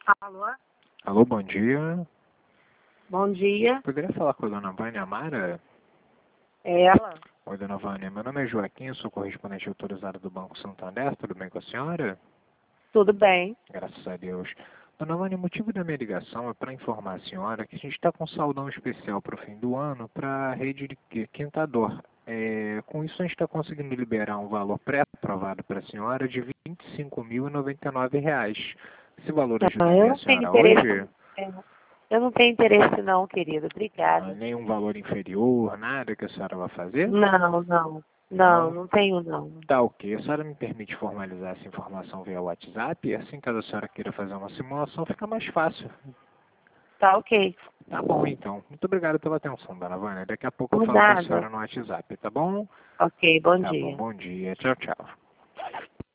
Alô? Alô, bom dia. Bom dia. Poderia falar com a dona Vânia Amara? É ela? Oi, dona Vânia. Meu nome é Joaquim, eu sou correspondente autorizado do Banco Santander. Tudo bem com a senhora? Tudo bem? Graças a Deus. Dona Vânia, o motivo da minha ligação é para informar a senhora que a gente está com um saldão especial para o fim do ano para a rede de Quintador. Com isso, a gente está conseguindo liberar um valor pré-aprovado para a senhora de R$ 25.099. Esse valor Não, eu ajudaria a não tenho senhora interesse. hoje? é, Eu não tenho interesse não, querido. Obrigada. Nenhum valor inferior, nada que a senhora vai fazer? Não, não. Não, Não? não tenho não. Tá ok. A senhora me permite formalizar essa informação via WhatsApp? Assim, caso a senhora queira fazer uma simulação, fica mais fácil. Tá ok. Tá bom, então. Muito obrigado pela atenção, dona Vânia. Daqui a pouco eu Por falo com a nada. senhora no WhatsApp, tá bom? Ok, bom Tá bom, dia. bom dia. Tchau, tchau.